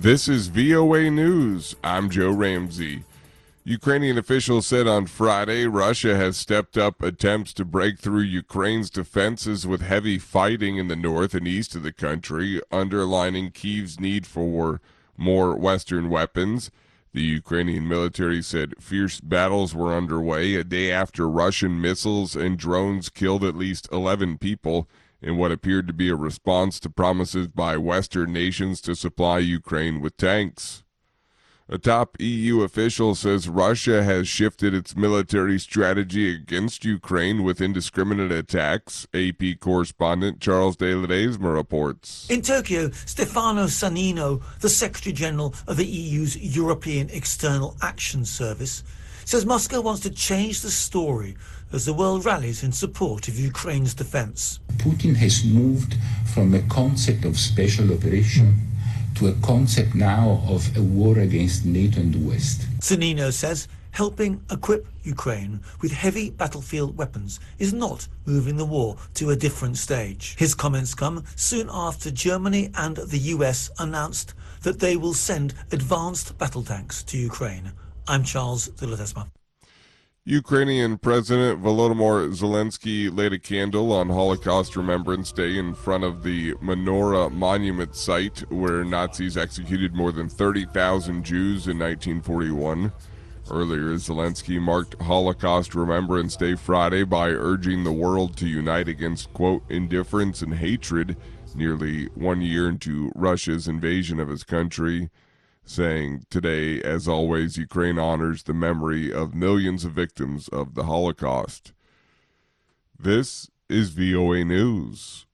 This is VOA News. I'm Joe Ramsey. Ukrainian officials said on Friday Russia has stepped up attempts to break through Ukraine's defenses with heavy fighting in the north and east of the country, underlining Kyiv's need for more Western weapons. The Ukrainian military said fierce battles were underway a day after Russian missiles and drones killed at least 11 people in what appeared to be a response to promises by Western nations to supply Ukraine with tanks. A top EU official says Russia has shifted its military strategy against Ukraine with indiscriminate attacks. AP correspondent Charles de Ledesma reports. In Tokyo, Stefano Sannino, the Secretary General of the EU's European External Action Service, says Moscow wants to change the story as the world rallies in support of Ukraine's defense. Putin has moved from a concept of special operation to a concept now of a war against NATO and the West. Sannino says helping equip Ukraine with heavy battlefield weapons is not moving the war to a different stage. His comments come soon after Germany and the US announced that they will send advanced battle tanks to Ukraine. I'm Charles de Ledesma. Ukrainian President Volodymyr Zelensky laid a candle on Holocaust Remembrance Day in front of the Menorah Monument site where Nazis executed more than 30,000 Jews in 1941. Earlier, Zelensky marked Holocaust Remembrance Day Friday by urging the world to unite against, quote, indifference and hatred nearly 1 year into Russia's invasion of his country, saying, today, as always, Ukraine honors the memory of millions of victims of the Holocaust. This is VOA News.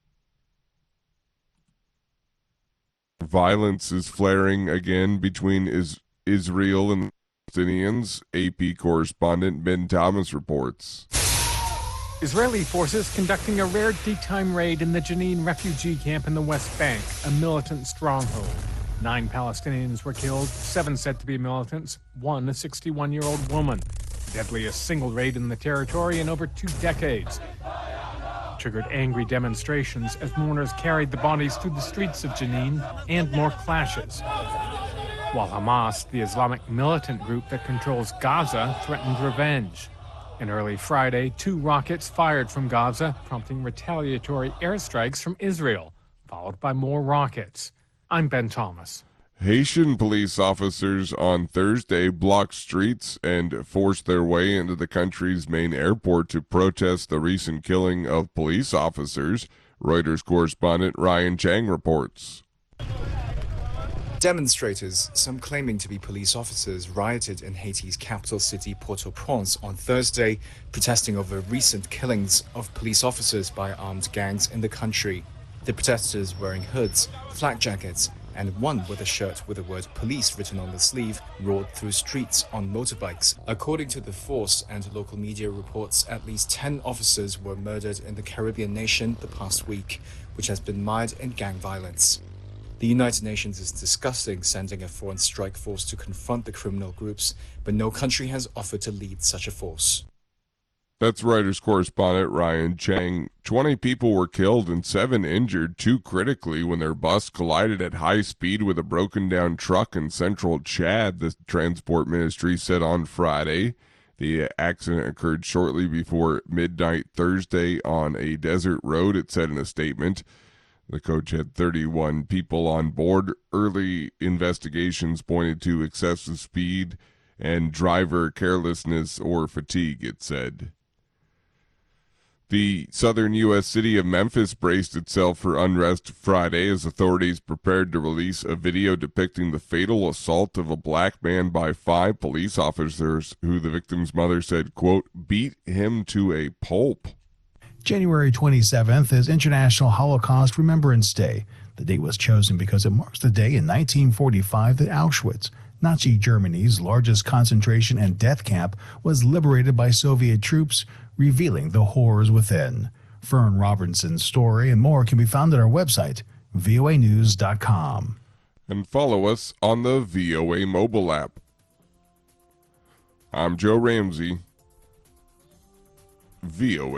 Violence is flaring again between Israel and the Palestinians. AP correspondent Ben Thomas reports. Israeli forces conducting a rare daytime raid in the Jenin refugee camp in the West Bank, a militant stronghold. 9 Palestinians were killed, 7 said to be militants, 1 a 61-year-old woman. The deadliest single raid in the territory in over 2 decades. Triggered angry demonstrations as mourners carried the bodies through the streets of Jenin and more clashes. While Hamas, the Islamic militant group that controls Gaza, threatened revenge. In early Friday, 2 rockets fired from Gaza, prompting retaliatory airstrikes from Israel, followed by more rockets. I'm Ben Thomas. Haitian police officers on Thursday blocked streets and forced their way into the country's main airport to protest the recent killing of police officers. Reuters correspondent Ryan Chang reports. Demonstrators, some claiming to be police officers, rioted in Haiti's capital city Port-au-Prince on Thursday, protesting over recent killings of police officers by armed gangs in the country. The protesters wearing hoods, flak jackets, and one with a shirt with the word police written on the sleeve roared through streets on motorbikes. According to the force and local media reports, at least 10 officers were murdered in the Caribbean nation the past week, which has been mired in gang violence. The United Nations is discussing sending a foreign strike force to confront the criminal groups, but no country has offered to lead such a force. That's Reuters correspondent Ryan Chang. 20 people were killed and 7 injured, 2 critically, when their bus collided at high speed with a broken-down truck in central Chad, the transport ministry said on Friday. The accident occurred shortly before midnight Thursday on a desert road, it said in a statement. The coach had 31 people on board. Early investigations pointed to excessive speed and driver carelessness or fatigue, it said. The southern U.S. city of Memphis braced itself for unrest Friday as authorities prepared to release a video depicting the fatal assault of a black man by 5 police officers who the victim's mother said, quote, beat him to a pulp. January 27th is International Holocaust Remembrance Day. The date was chosen because it marks the day in 1945 that Auschwitz, Nazi Germany's largest concentration and death camp, was liberated by Soviet troops, revealing the horrors within. Fern Robinson's story and more can be found at our website, voanews.com. And follow us on the VOA mobile app. I'm Joe Ramsey, VOA.